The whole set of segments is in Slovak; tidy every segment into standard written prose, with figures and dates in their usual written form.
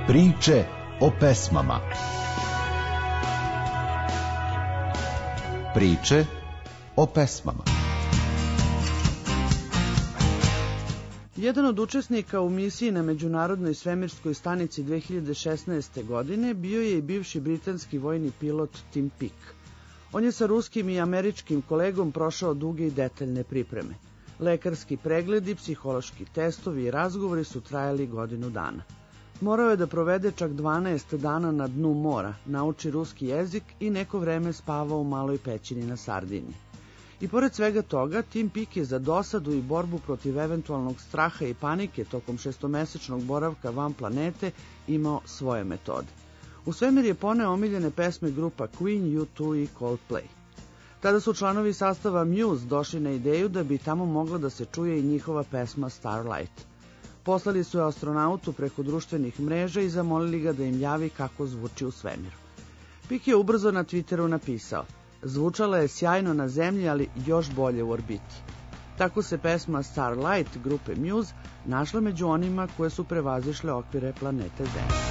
Priče o pesmama. Priče o pesmama. Jedan od učesnika u misiji na Međunarodnoj svemirskoj stanici 2016. godine bio je i bivši britanski vojni pilot Tim Peake. On je sa ruskim i američkim kolegom prošao duge i detaljne pripreme. Lekarski pregledi, psihološki testovi i razgovori su trajali godinu dana. Morao je da provede čak 12 dana na dnu mora, nauči ruski jezik i neko vreme spavao u maloj pećini na Sardiniji. I pored svega toga, Tim Peake je za dosadu i borbu protiv eventualnog straha i panike tokom 6-mesečnog boravka van planete imao svoje metode. U svemir je poneo omiljene pesme grupa Queen, U2 i Coldplay. Tada su članovi sastava Muse došli na ideju da bi tamo mogla da se čuje i njihova pesma Starlight. Poslali su je astronautu preko društvenih mreža i zamolili ga da im javi kako zvuči u svemiru. Peake je ubrzo na Twitteru napisao: "Zvučala je sjajno na zemlji, ali još bolje u orbiti." Tako se pesma Starlight grupe Muse našla među onima koje su prevazišle okvire planete Zemlje.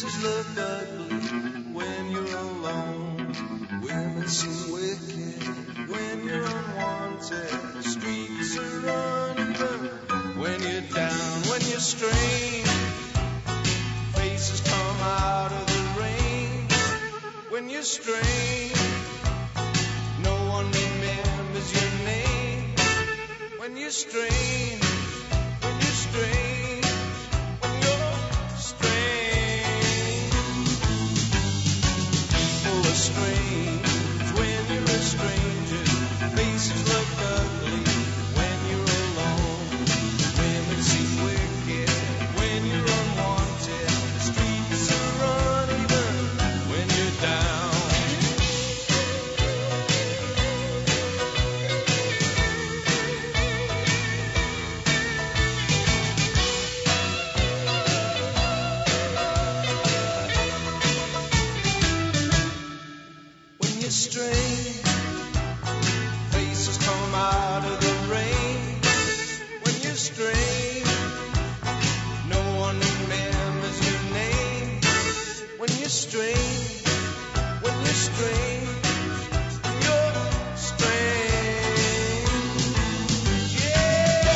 Faces look ugly when you're alone. Women seem wicked when you're unwanted. Streets are uneven when you're down, when you're strange. Faces come out of the rain when you're strange. No one remembers your name when you're strange. When you're strange. When you're strange. People are strange when you're a stranger. Faces look ugly when you're alone. Women seem wicked when you're unwanted. Streets are uneven when you're down. When you're strange, faces come out of the rain. When you're strange, no one remembers your name. When you're strange, when you're strange, when you're strange, yeah.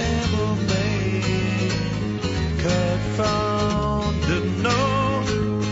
Found to know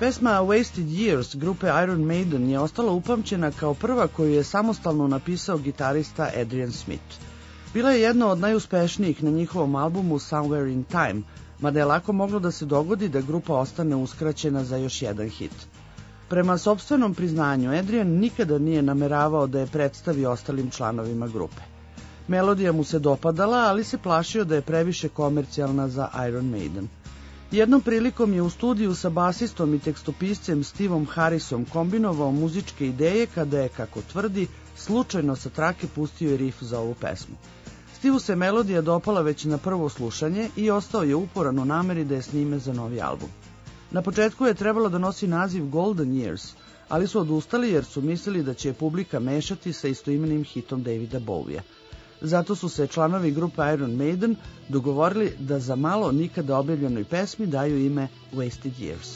Pesma Wasted Years grupe Iron Maiden je ostala upamćena kao prva koju je samostalno napisao gitarista Adrian Smith. Bila je jedna od najuspešnijih na njihovom albumu Somewhere in Time, mada je lako moglo da se dogodi da grupa ostane uskraćena za još jedan hit. Prema sopstvenom priznanju, Adrian nikada nije nameravao da je predstavi ostalim članovima grupe. Melodija mu se dopadala, ali se plašio da je previše komercijalna za Iron Maiden. Jednom prilikom je u studiju sa basistom i tekstopiscem Stevom Harrisom kombinovao muzičke ideje kada je, kako tvrdi, slučajno sa trake pustio je riff za ovu pesmu. Stevu se melodija dopala već na prvo slušanje i ostao je uporan u nameri da je snime za novi album. Na početku je trebalo da nosi naziv Golden Years, ali su odustali jer su mislili da će je publika mešati sa istoimenim hitom Davida Bowie-a. Zato su se članovi grupe Iron Maiden dogovorili da za malo nikada objavljenoj pesmi daju ime Wasted Years.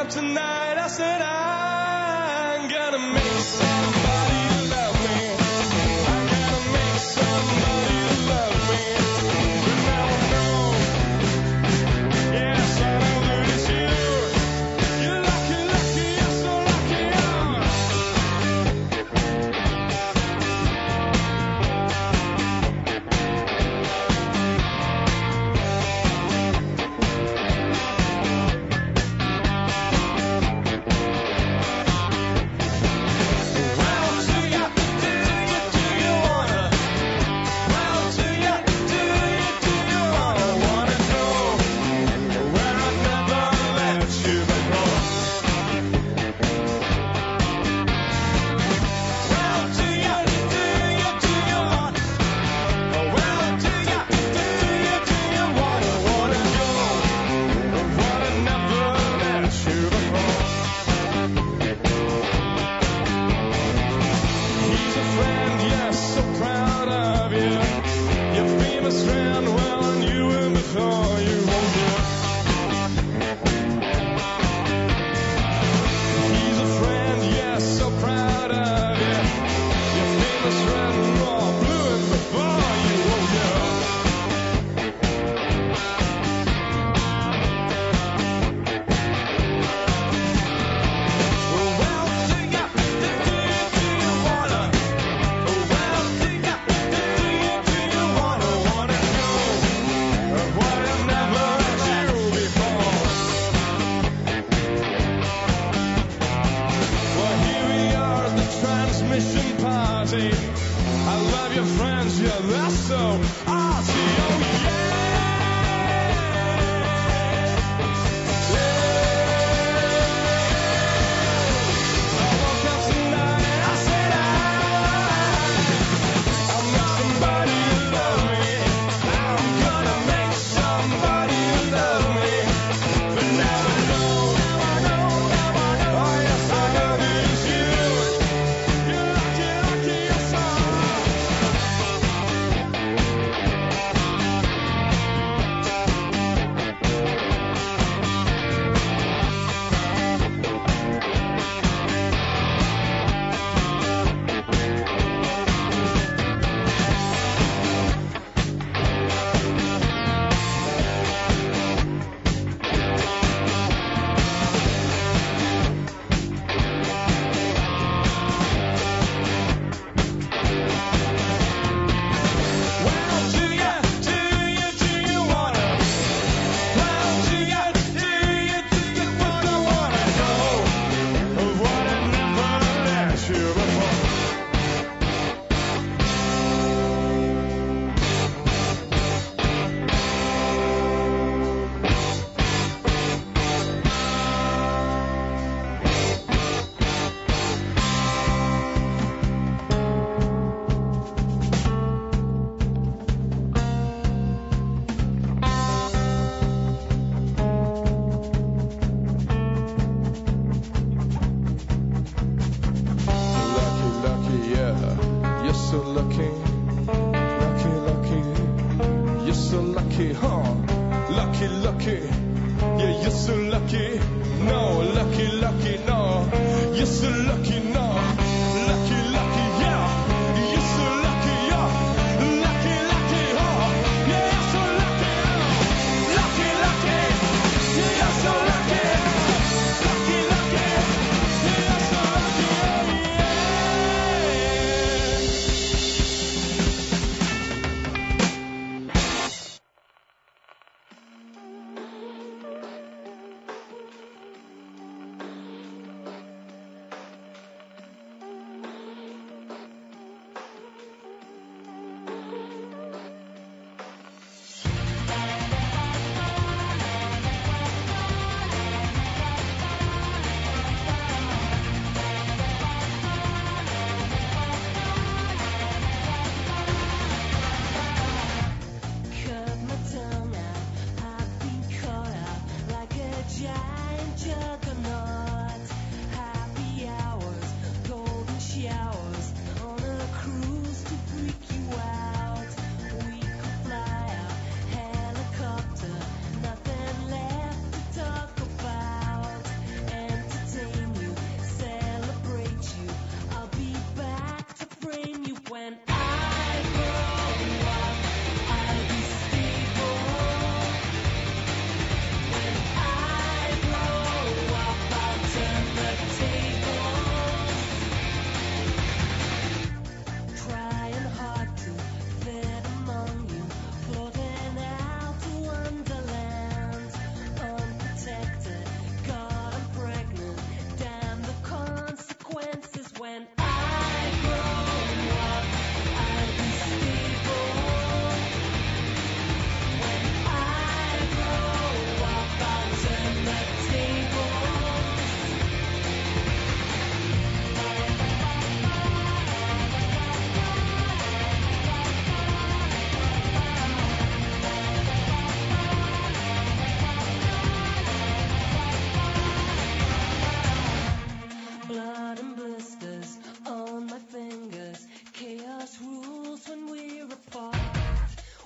up tonight, I said I'm gonna make somebody love me. I'm gonna make somebody love me. But now I know, yes, I know that it's you. You're lucky, lucky, you're so lucky.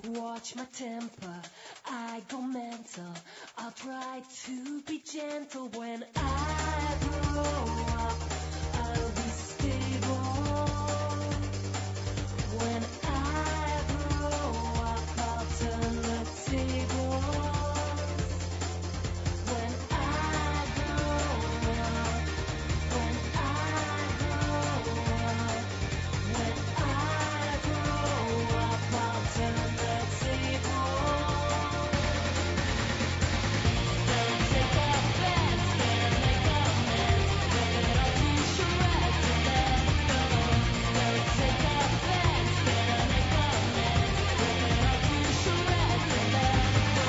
watch my temper, I go mental. I'll try to be gentle. When I grow up, I'll be stable. When I grow up, I'll turn the tables. When I grow up, when I grow up, when I grow up, I'll turn the tables. They'll take offense, they'll make amends, rip it all to shreds and let go. They'll take offense, they'll make amends, rip it all to shreds and let go.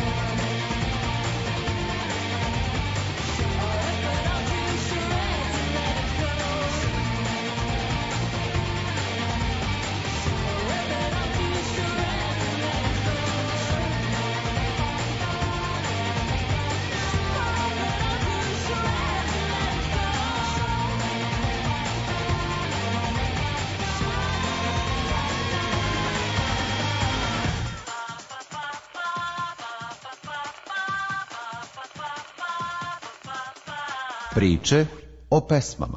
Rip it all to shreds and let it go. Rip it all to shreds and let it go. Priče o pesmama.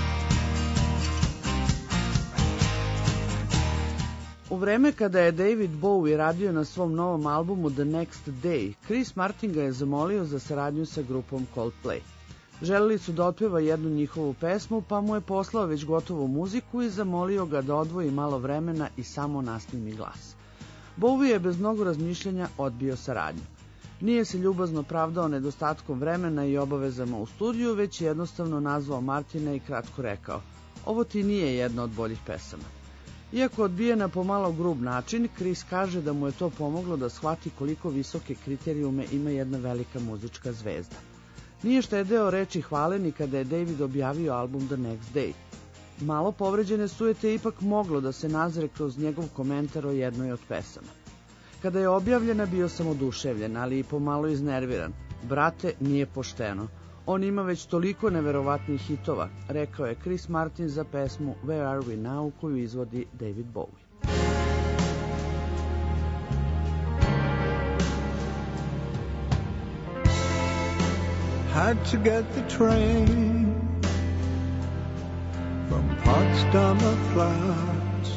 U vreme kada je David Bowie radio na svom novom albumu The Next Day, Chris Martin ga je zamolio za saradnju sa grupom Coldplay. Želeli su da otpeva jednu njihovu pesmu, pa mu je poslao već gotovu muziku i zamolio ga da odvoji malo vremena i samo nasnimi glas. Bowie je bez mnogo razmišljanja odbio saradnju. Nije se ljubazno pravdao nedostatkom vremena i obavezama u studiju, već je jednostavno nazvao Martina i kratko rekao: "Ovo ti nije jedna od boljih pesama." Iako odbije na pomalo grub način, Chris kaže da mu je to pomoglo da shvati koliko visoke kriterijume ima jedna velika muzička zvezda. Nije štedeo reči hvale ni kada je David objavio album The Next Day. Malo povređene sujete ipak moglo da se nazre kroz njegov komentar o jednoj od pesama. Kada je objavljena bio sam oduševljen, ali i pomalo iznerviran. "Brate, nije pošteno. On ima već toliko neverovatnih hitova," rekao je Chris Martin za pesmu Where Are We Now koju izvodi David Bowie. Had to get the train from Potsdamer Platz.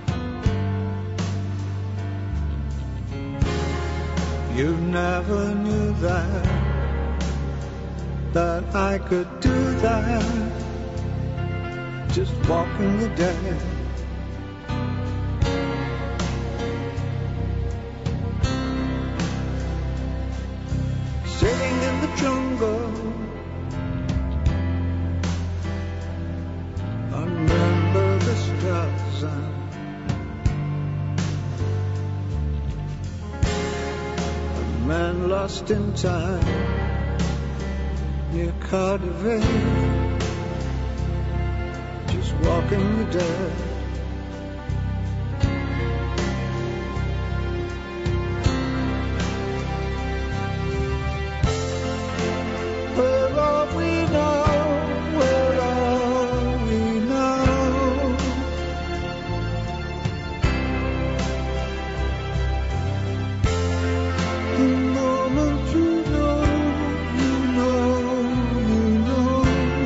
You never knew that I could do that, just walking the dead. Sitting in the jungle, remember the Straßen. A man lost in time near Cardiff, just walking the dead. Where are we now? Where are we now? The moment you know, you know, you know.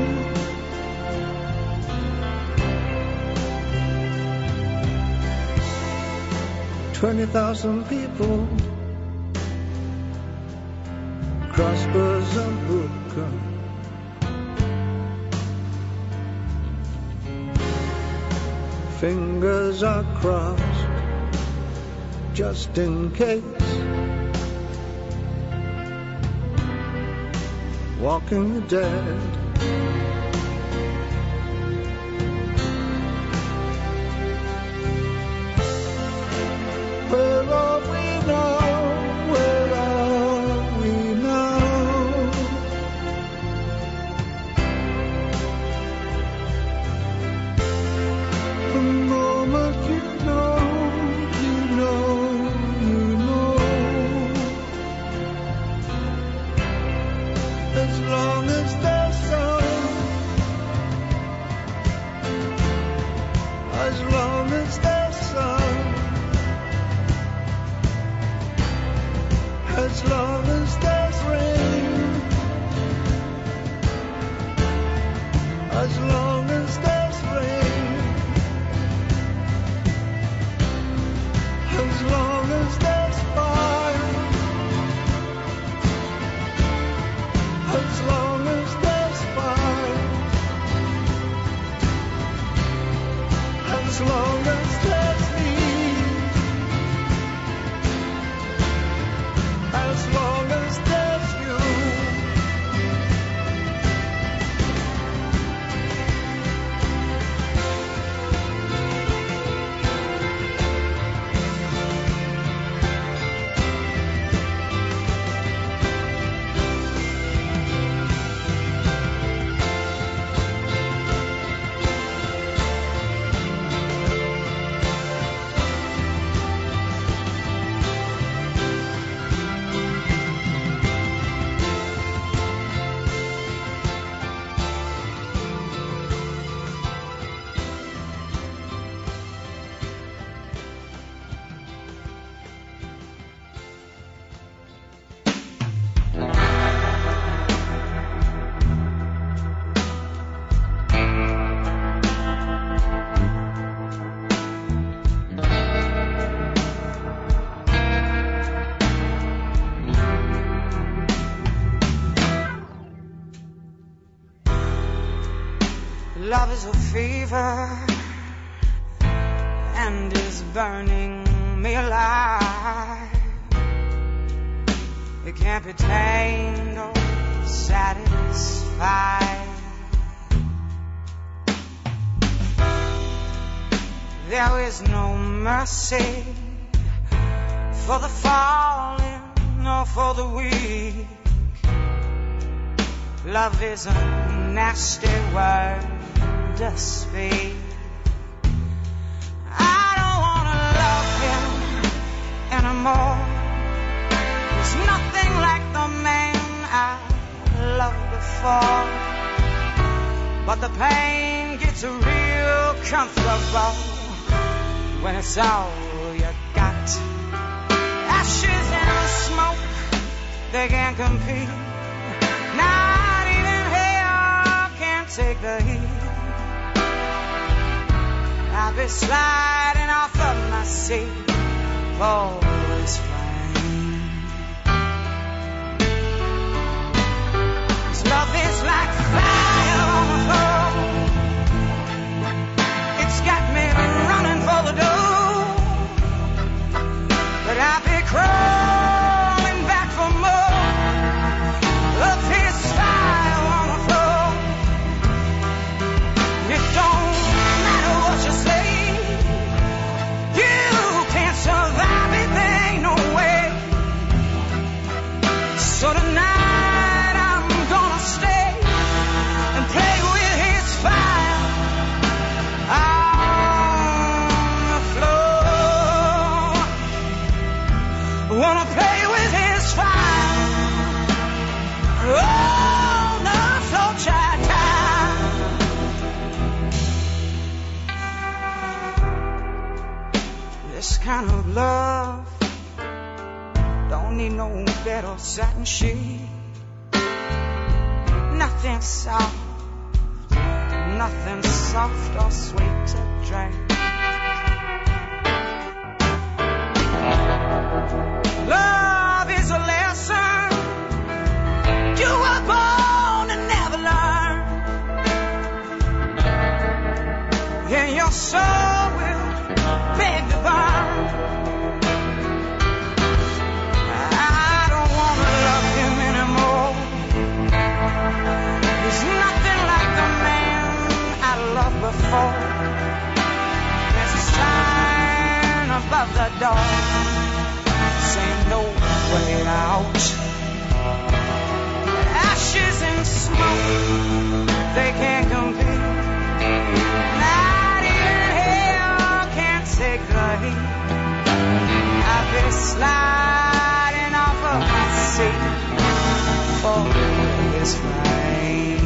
20,000 people crossbows and hookah. Fingers are crossed just in case. Walking the dead. Where are we now? Where are we now? The moment you know, you know, you know. As long as there's as long as there's rain, as long as there's rain, as long as there's fire, as long as there's fire, as long as there's me, as long as there's you. Love is a fever and is burning me alive. It can't be tamed or satisfied. There is no mercy for the fallen or for the weak. Love is a nasty word to speak. I don't wanna love him anymore. There's nothing like the man I loved before. But the pain gets real comfortable when it's all you got. Ashes and smoke, they can't compete. Not even hell can take the heat. I'll be sliding off of my seat for this flame. 'Cause love is like fire on the floor. It's got me running for the door. But I'll be crawling back for more of his fire on the floor. It don't matter what you say, you can't survive it, there ain't no way. So tonight I'm gonna stay and play with his fire on the floor. Wanna play with his fire on the floor, child. This kind of love don't need no bed or satin sheet. Nothing soft or sweet to drink. Love is a lesson you were born to never learn. And your soul will beg to burn. I don't wanna love him anymore. There's nothing like the man I loved before. There's a sign above the door saying no way out. Ashes and smoke, they can't compete. Not even hell can take the heat. I've been sliding off of my seat for this rain.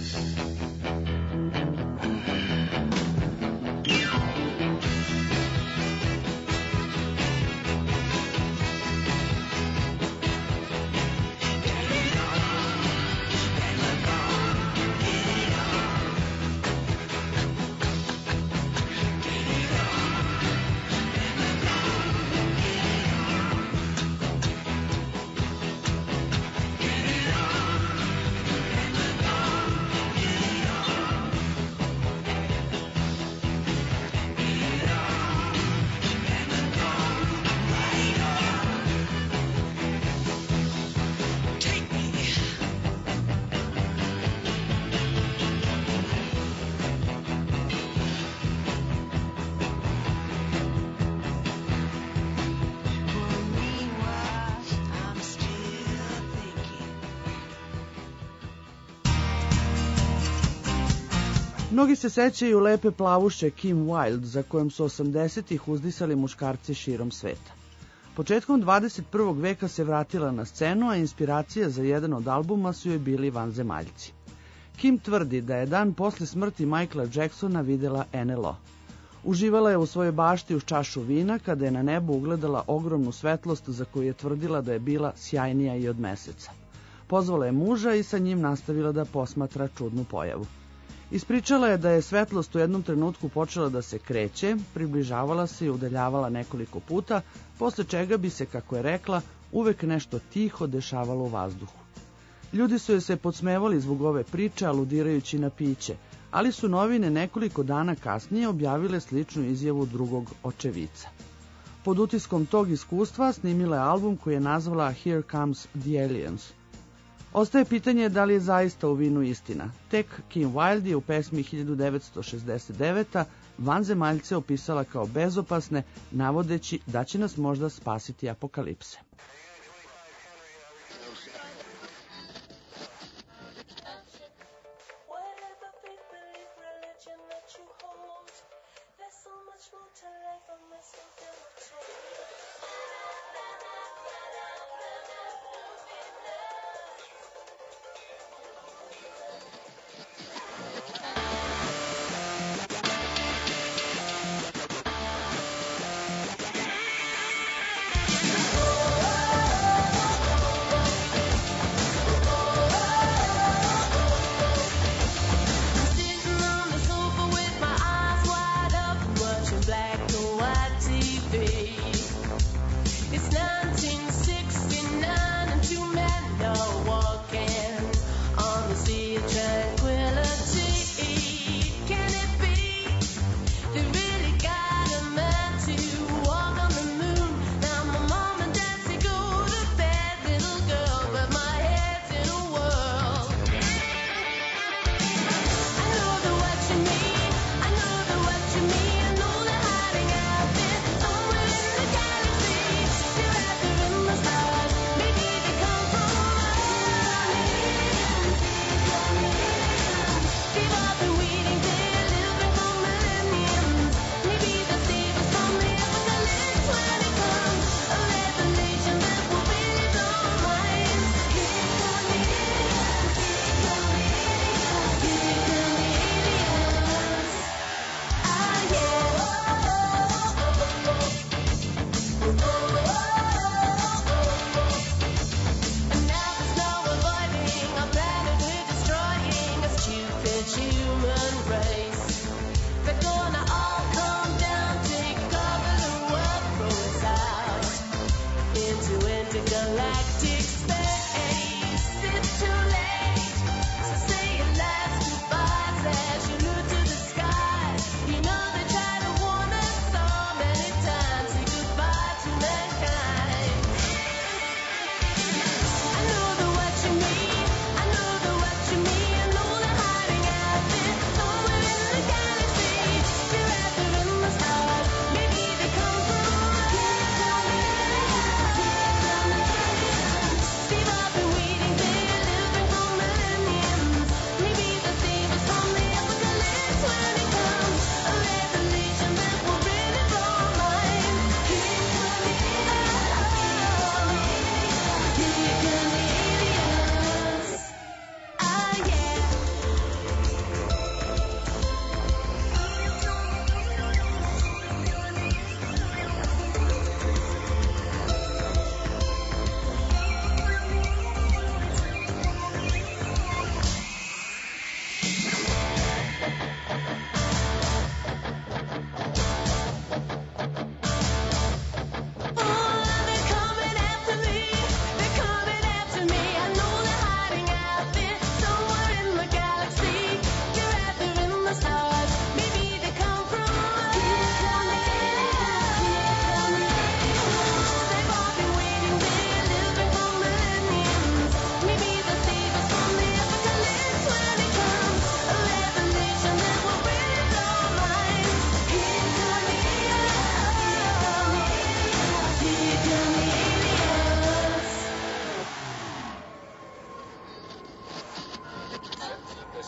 Mnogi se sećaju lepe plavuše Kim Wilde, za kojom su 80-ih uzdisali muškarci širom sveta. Početkom 21. veka se vratila na scenu, a inspiracija za jedan od albuma su joj bili vanzemaljci. Kim tvrdi da je dan posle smrti Michaela Jacksona videla NLO. Uživala je u svojoj bašti uz čašu vina kada je na nebu ugledala ogromnu svetlost za koju je tvrdila da je bila sjajnija i od meseca. Pozvala je muža i sa njim nastavila da posmatra čudnu pojavu. Ispričala je da je svetlost u jednom trenutku počela da se kreće, približavala se i udaljavala nekoliko puta, posle čega bi se, kako je rekla, uvek nešto tiho dešavalo u vazduhu. Ljudi su joj se podsmevali zbog ove priče, aludirajući na piće, ali su novine nekoliko dana kasnije objavile sličnu izjavu drugog očevica. Pod utiskom tog iskustva snimila je album koji je nazvala Here Comes the Aliens. Ostaje pitanje da li je zaista u vinu istina. Tek Kim Wilde je u pesmi 1969. vanzemaljce opisala kao bezopasne, navodeći da će nas možda spasiti apokalipse. Whatever faith, belief, religion that you hold, there's so much more to life than this than we're told. Oh,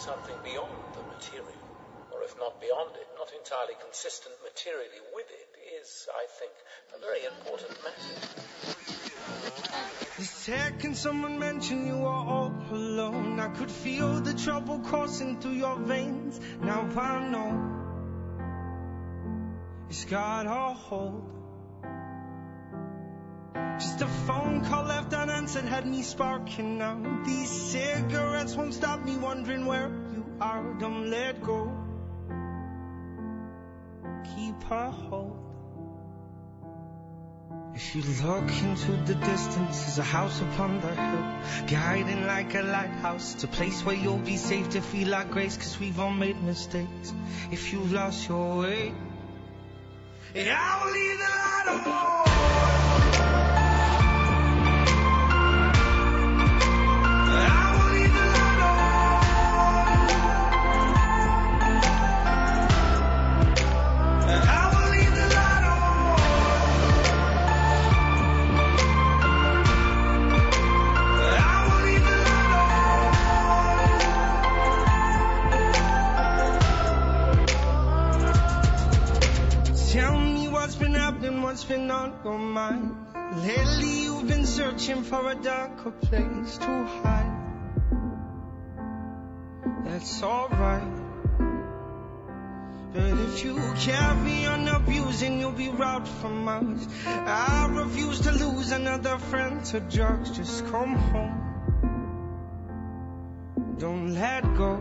something beyond the material, or if not beyond it, not entirely consistent materially with it, is, I think, a very important message. The second someone mentioned you were all alone, I could feel the trouble coursing through your veins. Now I know it's got a hold. Just a phone call left unanswered had me sparking now. These cigarettes won't stop me wondering where you are. Don't let go, keep a hold. If you look into the distance, there's a house upon the hill, guiding like a lighthouse. It's a place where you'll be safe to feel like grace, 'cause we've all made mistakes. If you've lost your way, I will leave the light on. What's been on your mind? Lately you've been searching for a darker place to hide. That's alright, but if you carry on abusing, you'll be robbed from us. I refuse to lose another friend to drugs. Just come home, don't let go.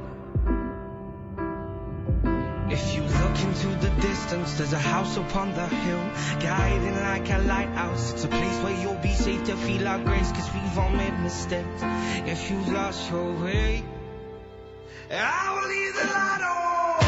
If you look into the distance, there's a house upon the hill, guiding like a lighthouse. It's a place where you'll be safe to feel our grace, 'cause we've all made mistakes. If you've lost your way, I will leave the light on.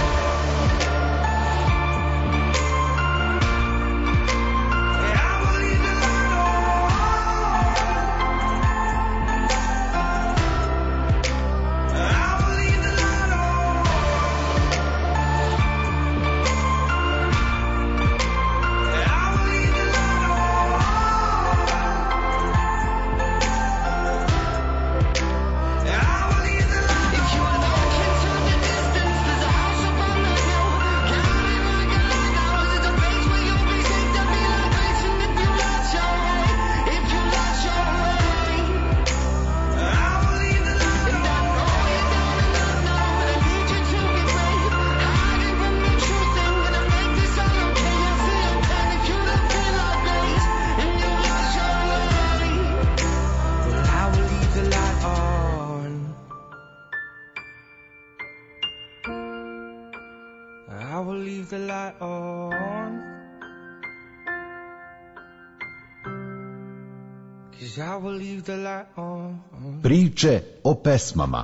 Priče o pesmama.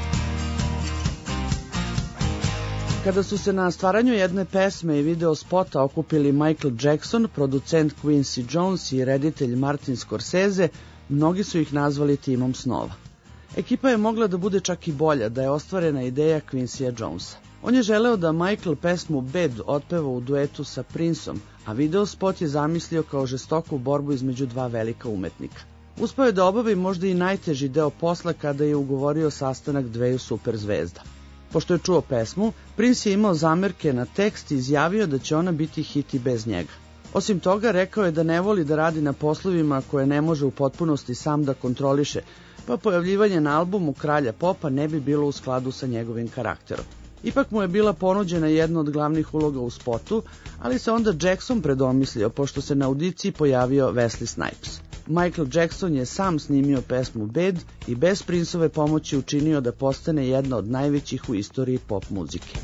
Kada su se na stvaranju jedne pesme i video spota okupili Michael Jackson, producent Quincy Jones i reditelj Martin Scorsese, mnogi su ih nazvali timom snova. Ekipa je mogla da bude čak i bolja da je ostvarena ideja Quincyja Jonesa. On je želeo da Michael pesmu Bad otpeva u duetu sa Princeom, a video spot je zamislio kao žestoku borbu između dva velika umetnika. Uspeo je da obavi možda i najteži deo posla kada je ugovorio sastanak dveju superzvezda. Pošto je čuo pesmu, Prince je imao zamerke na tekst i izjavio da će ona biti hit i bez njega. Osim toga, rekao je da ne voli da radi na poslovima koje ne može u potpunosti sam da kontroliše, pa pojavljivanje na albumu Kralja popa ne bi bilo u skladu sa njegovim karakterom. Ipak mu je bila ponuđena jedna od glavnih uloga u spotu, ali se onda Jackson predomislio pošto se na audiciji pojavio Wesley Snipes. Michael Jackson je sam snimio pesmu Bad i bez Princeove pomoći učinio da postane jedna od najvećih u istoriji pop muzike.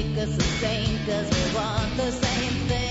make us the same, 'cause we want the same thing.